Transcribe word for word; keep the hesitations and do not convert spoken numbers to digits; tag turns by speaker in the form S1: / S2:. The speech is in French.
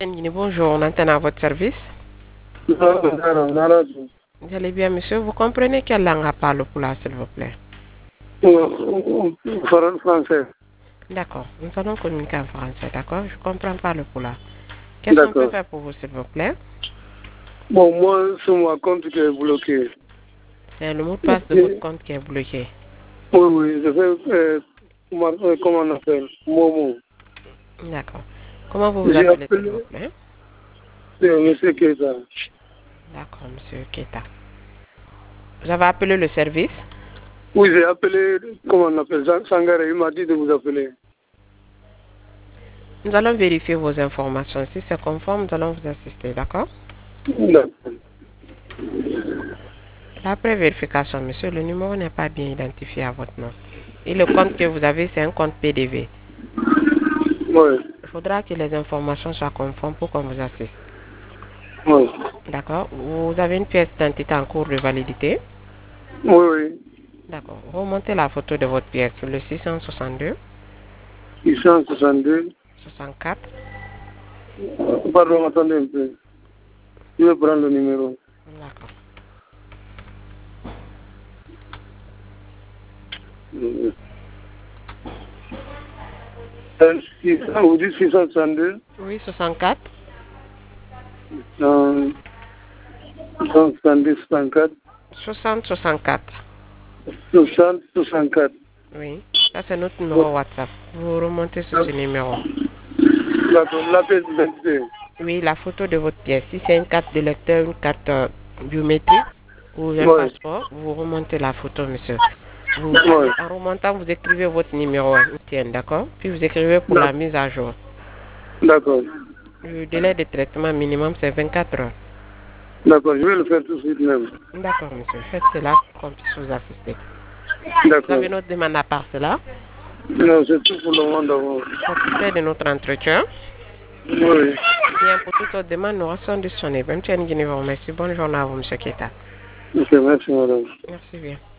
S1: Bonjour, on entend à votre service. Vous allez bien, monsieur? Vous comprenez quelle langue parle pour là, s'il vous plaît?
S2: Français.
S1: D'accord, nous allons communiquer en français, d'accord? Je comprends pas le poula. Qu'est-ce qu'on peut faire pour vous, s'il vous plaît?
S2: Bon, moi, c'est mon compte qui est bloqué.
S1: C'est le mot de passe de votre compte qui est bloqué.
S2: Oui, oui, je fais, euh, comment, euh, comment on appelle? Momo.
S1: D'accord. Comment vous vous appelez, s'il vous plaît?
S2: C'est monsieur Keita.
S1: D'accord, monsieur Keita. Vous avez appelé le service?
S2: Oui, j'ai appelé, comment on appelle, Sangare, il m'a dit de vous appeler.
S1: Nous allons vérifier vos informations. Si c'est conforme, nous allons vous assister, d'accord?
S2: D'accord.
S1: Après vérification, monsieur, le numéro n'est pas bien identifié à votre nom. Et le compte que vous avez, c'est un compte P D V.
S2: Oui.
S1: Il faudra que les informations soient conformes pour qu'on vous assiste.
S2: Oui.
S1: D'accord. Vous avez une pièce d'identité en cours de validité?
S2: Oui, oui.
S1: D'accord. Remontez la photo de votre pièce, le six cent soixante-deux.
S2: six cent soixante-deux.
S1: soixante-quatre.
S2: Pardon, attendez un peu. Je vais prendre le numéro.
S1: D'accord.
S2: six cents, vous dites six cent soixante-deux?
S1: Oui, soixante-quatre.
S2: Euh, soixante-dix, soixante-quatre.
S1: soixante soixante-quatre.
S2: soixante, soixante-quatre.
S1: Oui, ça c'est notre numéro WhatsApp. Vous remontez sur ce numéro.
S2: D'accord, la pièce d'identité.
S1: Oui, la photo de votre pièce. Si c'est une carte de lecteur, une carte euh, biométrique ou un
S2: Ouais.
S1: passeport, vous remontez la photo, monsieur. Vous,
S2: Ouais.
S1: En remontant, vous écrivez votre numéro, d'accord? Puis vous écrivez pour la mise à jour.
S2: D'accord.
S1: Le délai de traitement minimum, c'est vingt-quatre heures.
S2: D'accord, je vais le faire tout de suite même.
S1: D'accord, monsieur. Faites cela pour qu'on puisse vous assister.
S2: D'accord.
S1: Vous avez une autre demande à part cela?
S2: Non, c'est tout pour le moment d'abord.
S1: Satisfait de notre entretien?
S2: Oui.
S1: Bien, pour toute autre demande, nous restons disponibles. Merci, bonne journée à vous, monsieur Keita.
S2: Ok, merci madame.
S1: Merci bien.